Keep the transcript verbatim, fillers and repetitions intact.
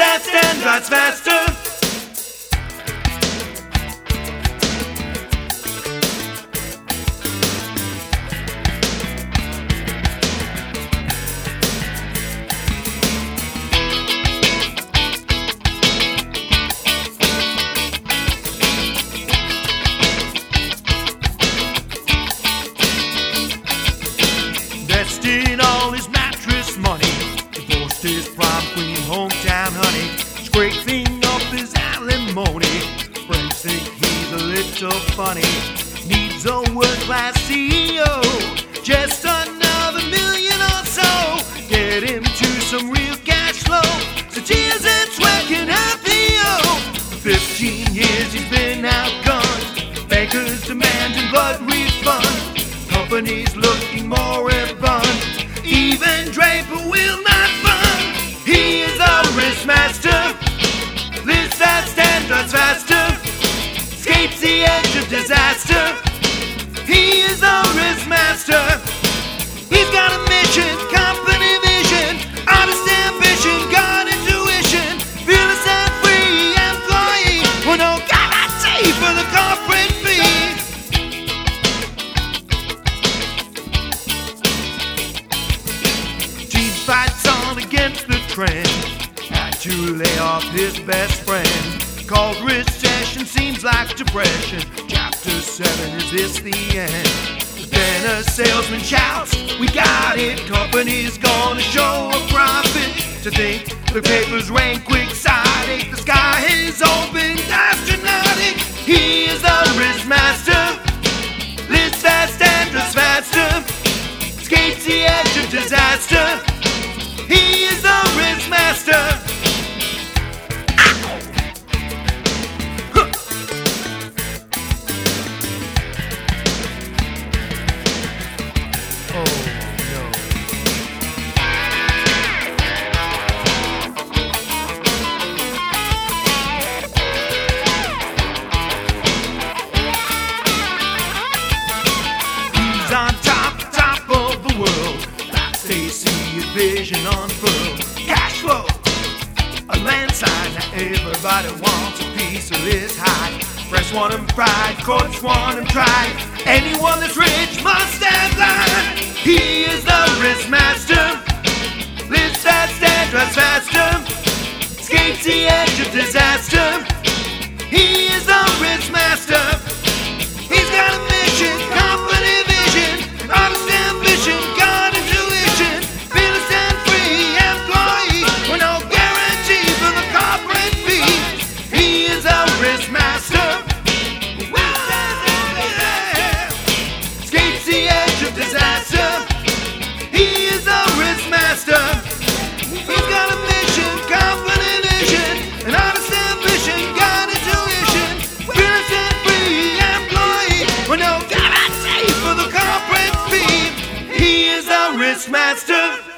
fast and drives faster. Invested all his mattress money, divorced his prom queen, hometown honey, scraping up his alimony. Friends think he's a little funny, needs a world-class C E O, just another million or so, get him to some real cash flow, so tears and sweat can have the O. Fifteen years he's been outgunned, bankers demanding blood refund, companies looking moribund, even Draper will not fund. He is a risk master, lives fast and drives faster, escapes the edge of disaster. He is a risk master. He's got a mission, company vision, honest ambition, God intuition, fearless and free employee, with no guarantee for the corporate fee. Fights on against the trend, had to lay off his best friend, called recession, seems like depression. Chapter seven, is this the end? Then a salesman shouts, we got it, company's gonna show a profit. To think the papers rain quixotic, the sky is open, astronautic. He is the risk master, lives fast and drives faster, escapes the edge of disaster. He is the risk master. Huh. Oh no. He's on top, top of the world. They see his vision unfurl. Cash flow, a landslide. Now everybody wants a piece of his hide. Press want him fried, courts want him tried. Anyone that's rich must have lied. He is the risk master, lives fast and drives faster, escapes the edge of disaster. He is the risk master. He's got a mission, company vision, honest ambition, God intuition, fearless and free employee, with no guarantee for the corporate fee. He is a risk master. Escapes the edge of disaster. He is a risk master. He's got a mission, company vision, an honest ambition, God intuition, fearless and free employee, with no guarantee for the corporate fee. He is a risk master.